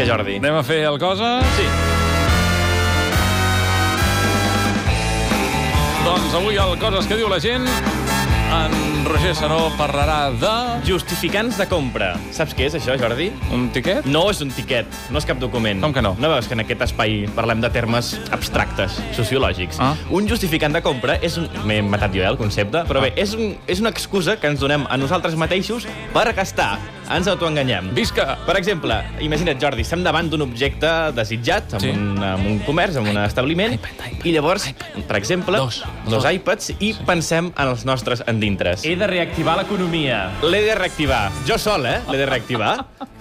Vinga, Jordi. Anem a fer el cosa? Sí. Doncs avui el Coses que diu la gent, en Roger Saró parlarà de... Justificants de compra. Saps què és això, Jordi? Un tiquet? No és un tiquet, no és cap document. Com que no? No veus que en aquest espai parlem de termes abstractes, sociològics? Ah. Un justificant de compra és un... M'he matat jo, el concepte, però bé, és una excusa que ens donem a nosaltres mateixos per gastar. Ens autoenganyem. Visca! Per exemple, imagina't, Jordi, estem davant d'un objecte desitjat, Sí. en un comerç, en un establiment, i llavors, per exemple, dos iPads, i pensem en els nostres endintres. He de reactivar l'economia. L'he de reactivar. Jo sol, L'he de reactivar.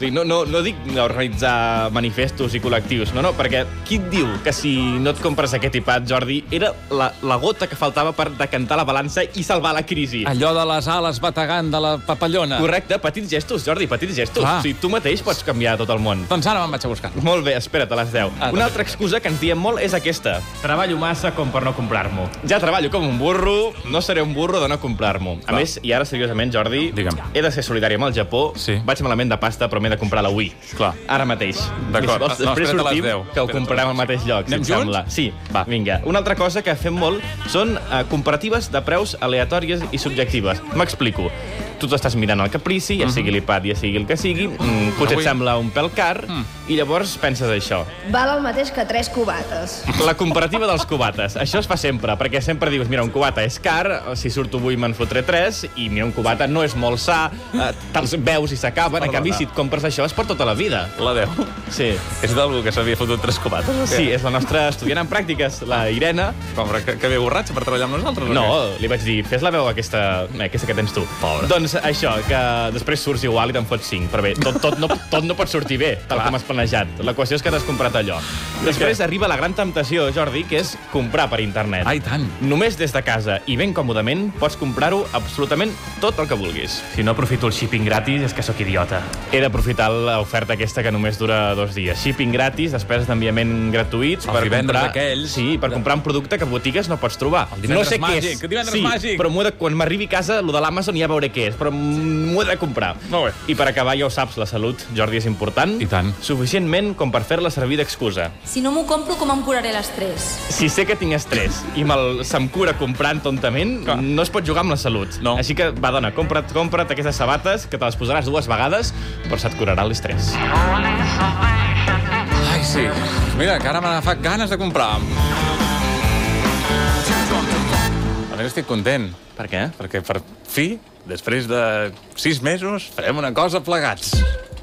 No dic organitzar manifestos i col·lectius. No, perquè qui et diu que si no et compres aquest iPad, Jordi, era la gota que faltava per decantar la balança i salvar la crisi? Allò de les ales bategant de la papallona. Correcte, petits gestos, Jordi, petits gestos. Clar. O sigui, tu mateix pots canviar tot el món. Doncs ara me'n vaig a buscar. Molt bé, espera't, a les 10. Una altra excusa que ens diem molt és aquesta. Treballo massa com per no comprar-m'ho. Ja treballo com un burro, no seré un burro de no comprar-m'ho. A més, i ara seriosament, Jordi, Digue'm. he de ser solidari amb el Japó. Sí. Vaig malament de pasta, però m'he de comprar la Wii. Clar. Ara mateix. D'acord. Després No, espera't a les sortim, 10. que ho comprarem al mateix lloc, si Anem et sembla. junts? Sí, Va. Vinga. Una altra cosa que fem molt són comparatives de preus aleatòries i subjectives. M'explico. Tu t'estàs mirant el Caprici, ja sigui l'iPad, ja sigui el que sigui, potser Avui- et sembla un pèl car, i llavors penses això. Val el mateix que 3 cubates. La comparativa dels cubates. Això es fa sempre, perquè sempre dius, mira, un cubata és car, si surto avui me'n fotré 3, i mira, un cubata no és molt sa, te'ls veus i s'acaben. En canvi, si et compres això, és per tota la vida. La 10. Sí. És d'algú que s'havia fotut 3 cubates? o què? Sí, és la nostra estudiant en pràctiques, la Irene. Com, que ve borratxa per treballar amb nosaltres? o No, què? li vaig dir, fes la veu aquesta que tens tu. Pobre. Doncs això, que després surts igual i te'n fots 5. Però bé, tot no pot sortir bé, tal com has planejat. La qüestió és que t'has comprat allò. Després arriba la gran temptació, Jordi, que és comprar per internet. Ai, tant. Només des de casa i ben còmodament pots comprar-ho absolutament tot el que vulguis. Si no aprofito el shipping gratis és que sóc idiota. He d'aprofitar l'oferta aquesta que només dura 2 dies. Shipping gratis, despeses d'enviament gratuïts Els divendres aquells. Sí, per comprar un producte que a botigues no pots trobar. El divendres no sé màgic, què és. el divendres sí, màgic. però quan m'arribi a casa, lo de l'Amazon ja veuré què és, però m'ho he de comprar. Molt bé. I per acabar, ja ho saps, la salut, Jordi, és important. I tant. Suficientment com per fer-la servir d'excusa. Si no m'ho compro, com em curaré l'estrès? Si sé que tinc estrès i se'm cura comprant tontament, Clar. no es pot jugar amb la salut. No. Així que, va, dona, compra't aquestes sabates, que te les posaràs 2 vegades, però se't curarà l'estrès. Ai, sí. Mira, que ara m'ha agafat ganes de comprar. A més, estic content. Per què? Perquè, per fi, després de 6 mesos, farem una cosa plegats.